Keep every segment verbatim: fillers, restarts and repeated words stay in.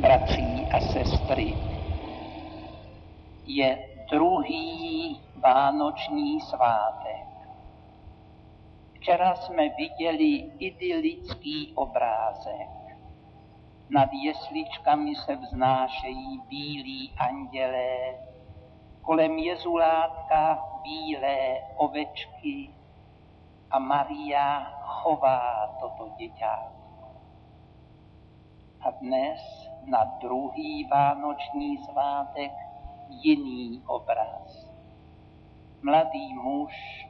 bratří a sestry. Je druhý vánoční svátek. Včera jsme viděli idylický obrázek. Nad jesličkami se vznášejí bílí andělé, kolem jezulátka bílé ovečky a Maria chová toto děťátko. A dnes na druhý vánoční svátek jiný obraz. Mladý muž,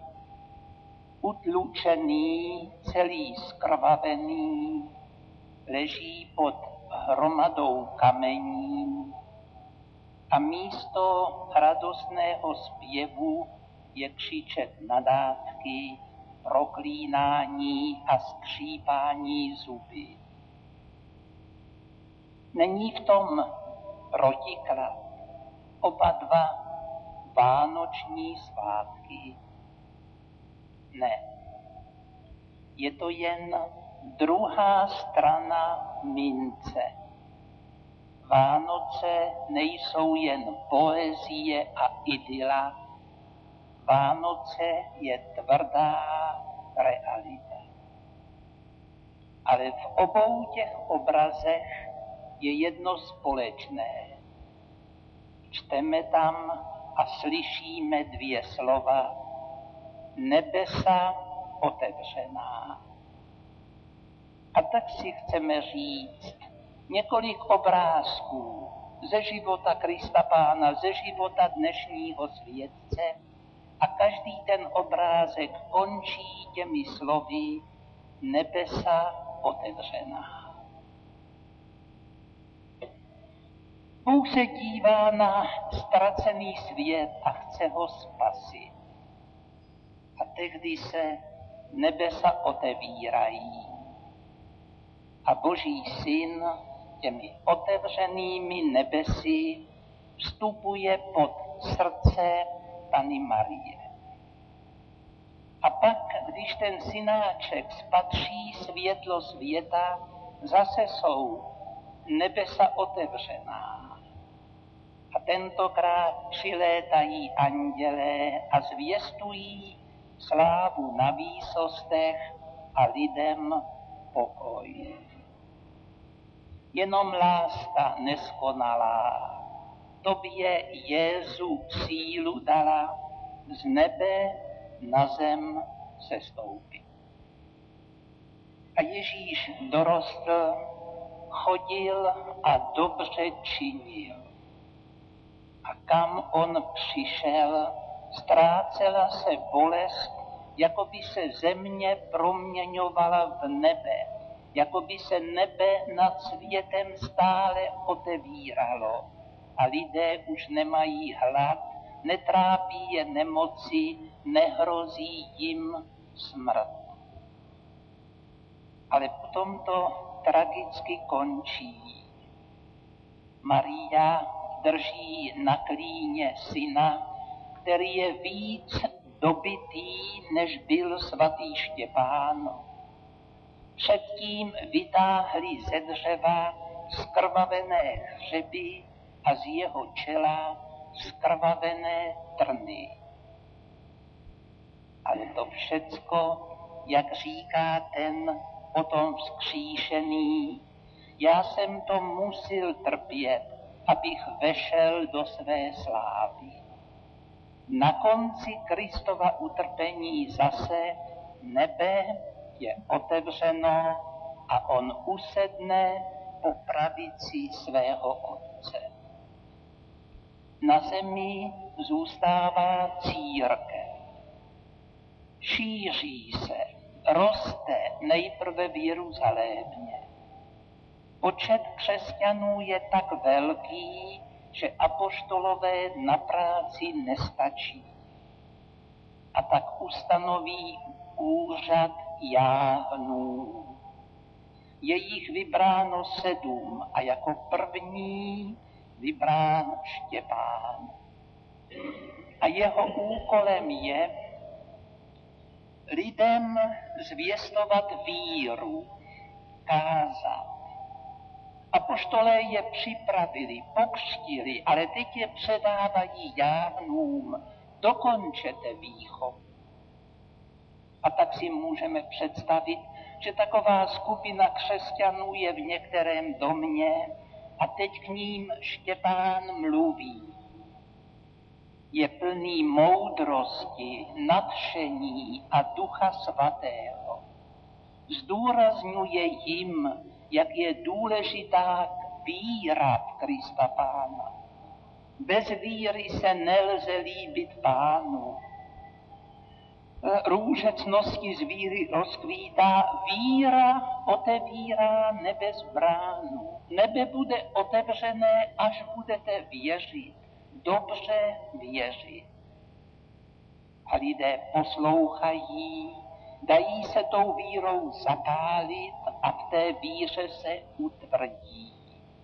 utlučený, celý skrvavený, leží pod hromadou kamení a místo radostného zpěvu je křičet nadátky, proklínání a skřípání zuby. Není v tom protiklad. Oba dva vánoční svátky? Ne. Je to jen druhá strana mince. Vánoce nejsou jen poezie a idyla. Vánoce je tvrdá realita. Ale v obou těch obrazech je jedno společné. Čteme tam a slyšíme dvě slova. Nebesa otevřená. A tak si chceme říct několik obrázků ze života Krista Pána, ze života dnešního světce a každý ten obrázek končí těmi slovy nebesa otevřená. Bůh se dívá na ztracený svět a chce ho spasit. A tehdy se nebesa otevírají. A Boží syn těmi otevřenými nebesy vstupuje pod srdce Panny Marie. A pak, když ten synáček spatří světlo světa, zase jsou nebesa otevřená. A tentokrát přilétají andělé a zvěstují slávu na výsostech a lidem pokoj. Jenom láska neskonalá tobě Jezu sílu dala z nebe na zem sestoupit. A Ježíš dorostl, chodil a dobře činil. A kam on přišel, ztrácela se bolest, jako by se země proměňovala v nebe, jako by se nebe nad světem stále otevíralo a lidé už nemají hlad, netrápí je nemoci, nehrozí jim smrt. Ale potom to tragicky končí. Maria drží na klíně syna, který je víc dobitý, než byl svatý Štěpán. Předtím vytáhli ze dřeva skrvavené hřeby a z jeho čela skrvavené trny. Ale to všecko, jak říká ten potom vzkříšený, já jsem to musil trpět, abych vešel do své slávy. Na konci Kristova utrpení zase nebe je otevřeno a on usedne po pravici svého Otce. Na zemi zůstává církev. Šíří se, roste nejprve v Jeruzalémě. Počet křesťanů je tak velký, že apoštolové na práci nestačí. A tak ustanoví úřad jáhnů. Je jich vybráno sedm a jako první vybrán Štěpán. A jeho úkolem je lidem zvěstovat víru, kázat. Apoštolé je připravili, pokřtili, ale teď je předávají jávnům. Dokončete výchovu. A tak si můžeme představit, že taková skupina křesťanů je v některém domě a teď k ním Štěpán mluví. Je plný moudrosti, nadšení a Ducha Svatého. Zdůrazňuje jim, jak je důležitá víra v Krista Pána. Bez víry se nelze líbit Pánu. Růže ctnosti z víry rozkvítá, víra otevírá nebes bránu. Nebe bude otevřené, až budete věřit. Dobře věřit. A lidé poslouchají, dají se tou vírou zapálit a v té víře se utvrdí.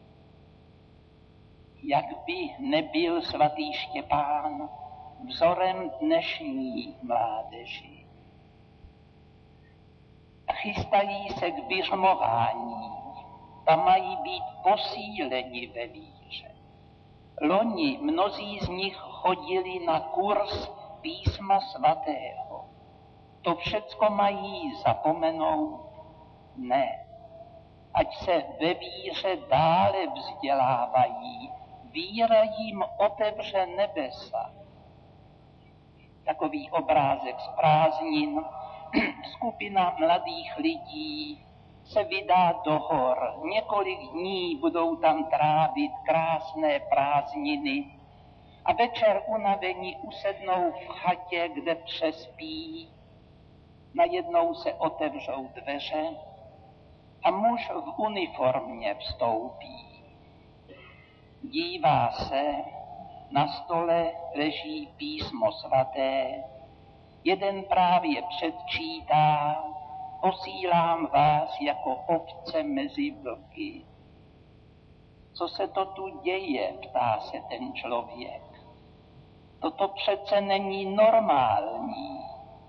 Jak by nebyl svatý Štěpán vzorem dnešní mládeži. Chystají se k běžmování, tam mají být posíleni ve víře. Loni mnozí z nich chodili na kurz písma svatého. To všecko mají zapomenout? Ne. Ať se ve víře dále vzdělávají, víra jim otevře nebesa. Takový obrázek z prázdnin, skupina mladých lidí se vydá do hor. Několik dní budou tam trávit krásné prázdniny a večer unavení usednou v chatě, kde přespí. Najednou se otevřou dveře a muž v uniformě vstoupí. Dívá se, na stole leží písmo svaté, jeden právě předčítá, posílám vás jako ovce mezi vlky. Co se to tu děje, ptá se ten člověk. Toto přece není normální.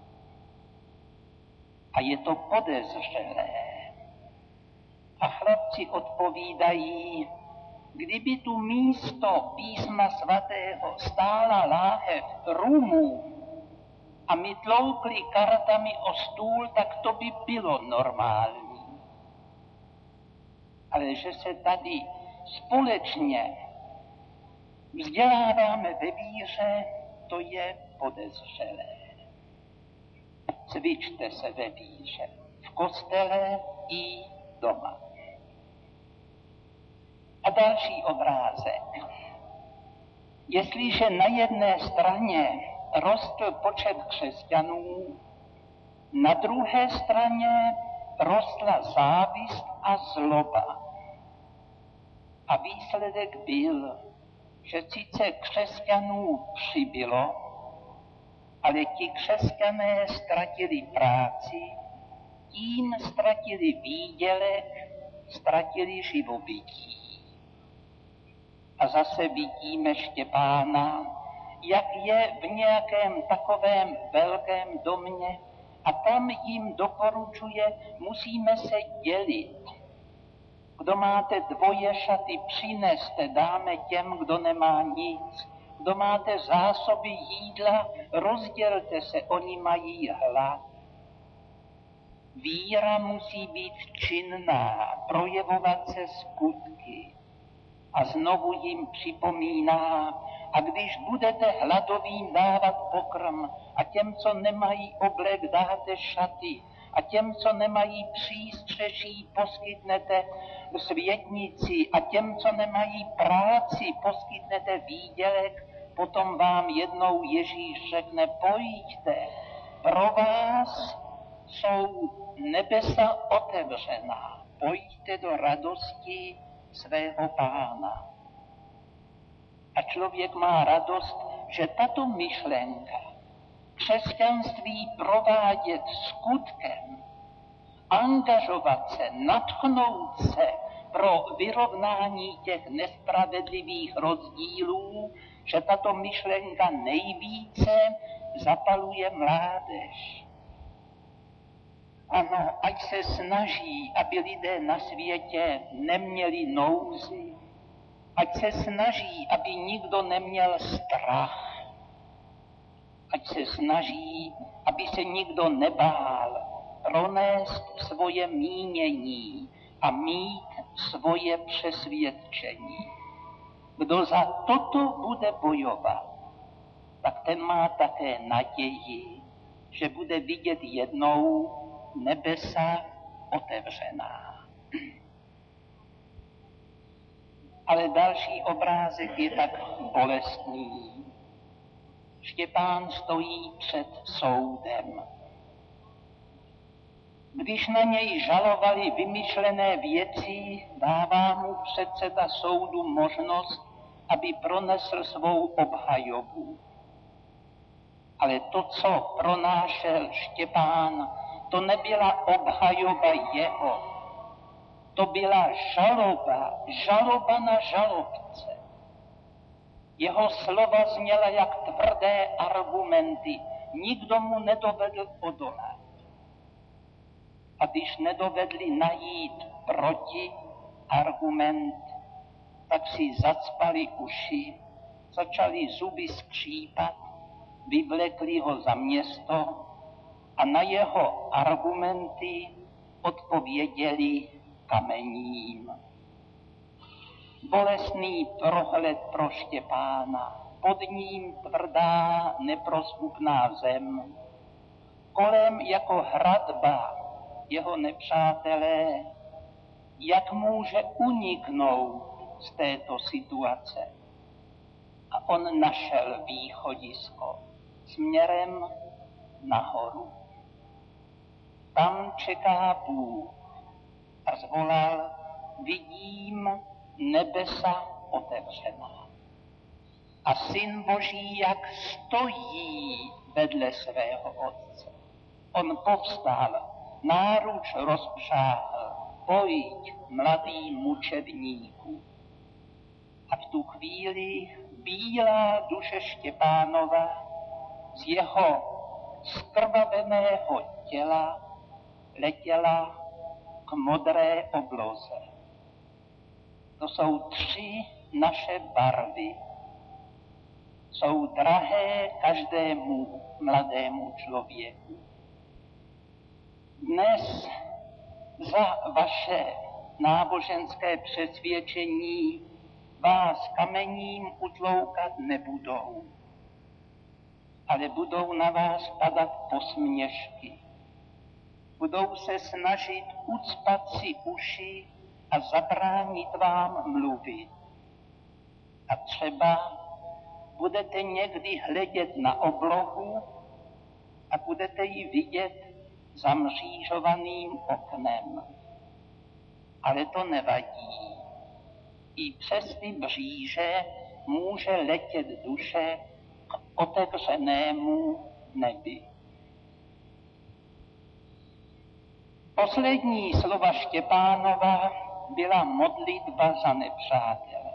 A je to podezřelé. A chlapci odpovídají, kdyby tu místo písma svatého stála láhev rumů a my tloukli kartami o stůl, tak to by bylo normální. Ale že se tady společně vzděláváme ve víře, to je podezřelé. Cvičte se ve víře, v kostele i doma. A další obrázek. Jestliže na jedné straně rostl počet křesťanů, na druhé straně rostla závist a zloba. A výsledek byl, že sice křesťanů přibylo, ale ti křesťané ztratili práci, tím ztratili výdělek, ztratili živobytí. A zase vidíme Štěpána, jak je v nějakém takovém velkém domě a tam jim doporučuje, musíme se dělit. Kdo máte dvoje šaty, přineste, dáme těm, kdo nemá nic. Kdo máte zásoby jídla, rozdělte se, oni mají hlad. Víra musí být činná, projevovat se skutky. A znovu jim připomíná, a když budete hladovým dávat pokrm a těm, co nemají oblek, dáte šaty a těm, co nemají přístřeší, poskytnete světnici a těm, co nemají práci, poskytnete výdělek, potom vám jednou Ježíš řekne, pojďte, pro vás jsou nebesa otevřená, pojďte do radosti svého Pána. A člověk má radost, že tato myšlenka křesťanství provádět skutkem, angažovat se, nadchnout se pro vyrovnání těch nespravedlivých rozdílů, že tato myšlenka nejvíce zapaluje mládež. Ano, ať se snaží, aby lidé na světě neměli nouzi, ať se snaží, aby nikdo neměl strach, ať se snaží, aby se nikdo nebál pronést svoje mínění a mít svoje přesvědčení. Kdo za toto bude bojovat, tak ten má také naději, že bude vidět jednou nebesa otevřená. Ale další obrázek je tak bolestný. Štěpán stojí před soudem. Když na něj žalovali vymyšlené věci, dává mu předseda soudu možnost, aby pronesl svou obhajobu. Ale to, co pronášel Štěpán, to nebyla obhajoba jeho. To byla žaloba, žaloba na žalobce. Jeho slova zněla jak tvrdé argumenty. Nikdo mu nedovedl odolat. A když nedovedli najít proti argument, tak si zacpali uši, začali zuby skřípat, vyvlekli ho za město a na jeho argumenty odpověděli kamením. Bolestný prohled pro Štěpána, pod ním tvrdá neprostupná zem, kolem jako hradba jeho nepřátelé, jak může uniknout z této situace. A on našel východisko směrem nahoru. Tam čeká Bůh a zvolal, vidím nebesa otevřená. A Syn Boží, jak stojí vedle svého Otce. On povstal, náruč rozpřáhl, pojď, mladý mučedníku. A v tu chvíli bílá duše Štěpánova z jeho skrvaveného těla letěla k modré obloze. To jsou tři naše barvy. Jsou drahé každému mladému člověku. Dnes za vaše náboženské přesvědčení vás kamením utloukat nebudou, ale budou na vás padat posměšky. Budou se snažit ucpat si uši a zabránit vám mluvit. A třeba budete někdy hledět na oblohu a budete ji vidět zamřížovaným oknem. Ale to nevadí. I přes ty mříže může letět duše k otevřenému nebi. Poslední slova Štěpánova byla modlitba za nepřátele.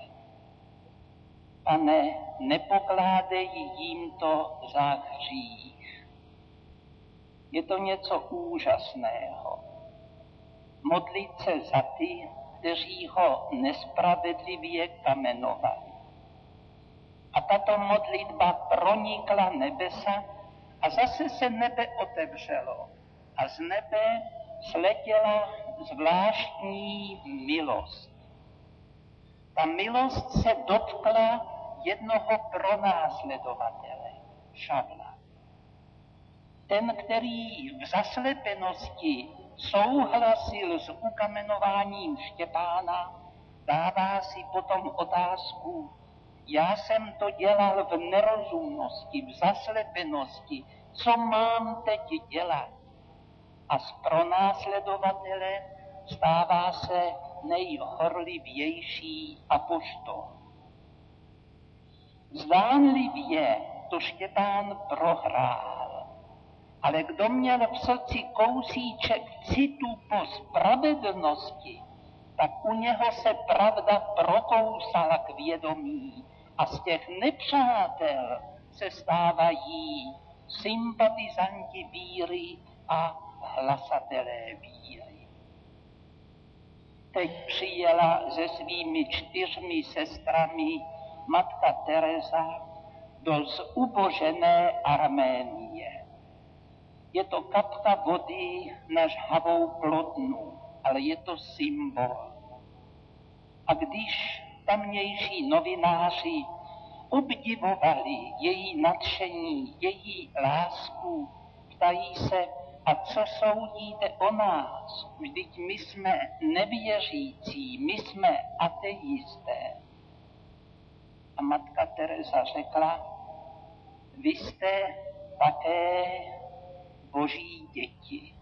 Pane, nepokládej jim to za hřích. Je to něco úžasného. Modlit se za ty, kteří ho nespravedlivě kamenovali. A tato modlitba pronikla nebesa a zase se nebe otevřelo. A z nebe sletěla zvláštní milost. Ta milost se dotkla jednoho pronásledovatele, Šavla. Ten, který v zaslepenosti souhlasil s ukamenováním Štěpána, dává si potom otázku, já jsem to dělal v nerozumnosti, v zaslepenosti, co mám teď dělat? A z pronásledovatele stává se nejhorlivější apoštol. Zdánlivě to Štěpán prohrál, ale kdo měl v srdci kousíček citu po spravedlnosti, tak u něho se pravda prokousala k vědomí a z těch nepřátel se stávají sympatizanti víry a hlasatelé víry. Teď přijela se svými čtyřmi sestrami matka Teresa do zubožené Arménie. Je to kapka vody na žhavou plotnu, ale je to symbol. A když tamnější novináři obdivovali její nadšení, její lásku, ptají se, a co soudíte o nás? Vždyť my jsme nevěřící, my jsme ateisté. A matka Teresa řekla, vy jste také boží děti.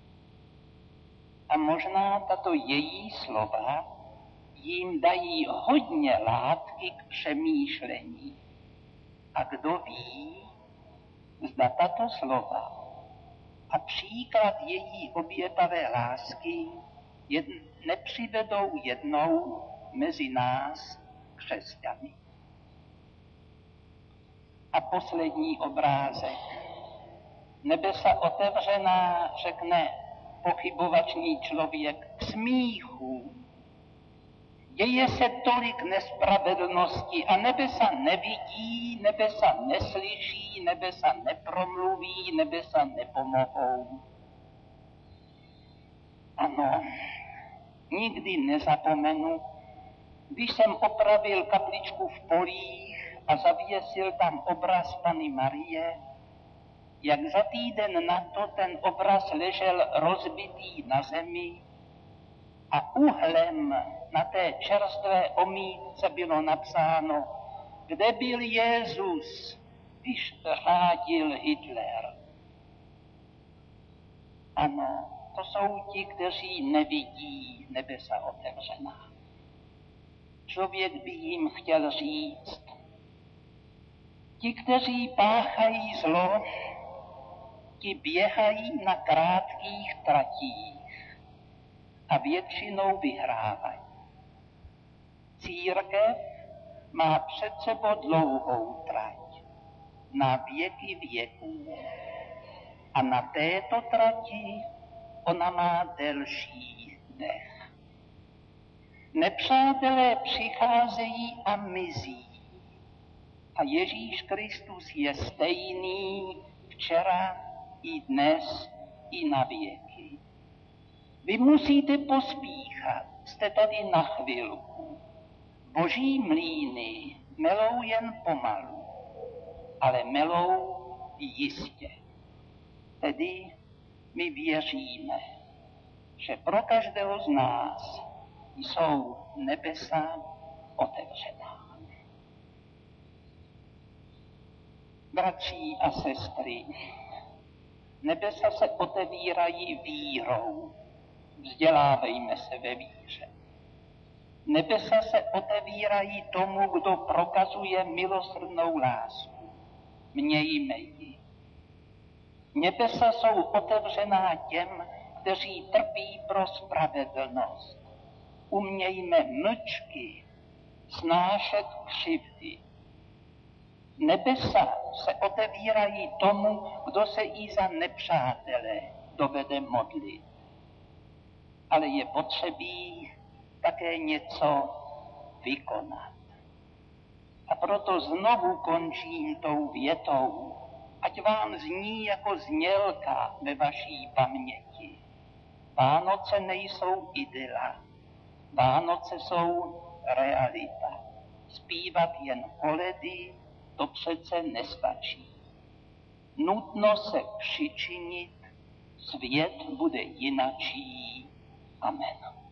A možná tato její slova jim dají hodně látky k přemýšlení. A kdo ví, zda tato slova a příklad její obětavé lásky jed, nepřivedou jednou mezi nás křesťany. A poslední obrázek. Nebesa otevřená, řekne pochybovačný člověk, k smíchu. Děje se tolik nespravedlnosti a nebesa nevidí, nebesa neslyší, nebesa nepromluví, nebesa nepomohou. Ano, nikdy nezapomenu, když jsem opravil kapličku v Polích a zavěsil tam obraz Panny Marie, jak za týden na to ten obraz ležel rozbitý na zemi a uhlem na té čerstvé omítce bylo napsáno, kde byl Jezus, když řádil Hitler. Ano, to jsou ti, kteří nevidí nebesa otevřená. Člověk by jim chtěl říct, ti, kteří páchají zlo, ti běhají na krátkých tratích a většinou vyhrávají. Církev má před sebou dlouhou trať, na věky věků. A na této trati ona má delší dech. Nepřátelé přicházejí a mizí. A Ježíš Kristus je stejný včera i dnes i na věky. Vy musíte pospíchat, jste tady na chvilku. Boží mlýny melou jen pomalu, ale melou jistě. Tedy my věříme, že pro každého z nás jsou nebesa otevřená. Bratří a sestry, nebesa se otevírají vírou. Vzdělávejme se ve víře. Nebesa se otevírají tomu, kdo prokazuje milosrdnou lásku. Mějme ji. Nebesa jsou otevřená těm, kteří trpí pro spravedlnost. Umějme mlčky snášet křivdy. Nebesa se otevírají tomu, kdo se i za nepřátele dovede modlit. Ale je potřebí také něco vykonat. A proto znovu končím tou větou, ať vám zní jako znělka ve vaší paměti. Vánoce nejsou idyla, Vánoce jsou realita. Zpívat jen koledy, to přece nestačí. Nutno se přičinit, svět bude jinačí. Amen.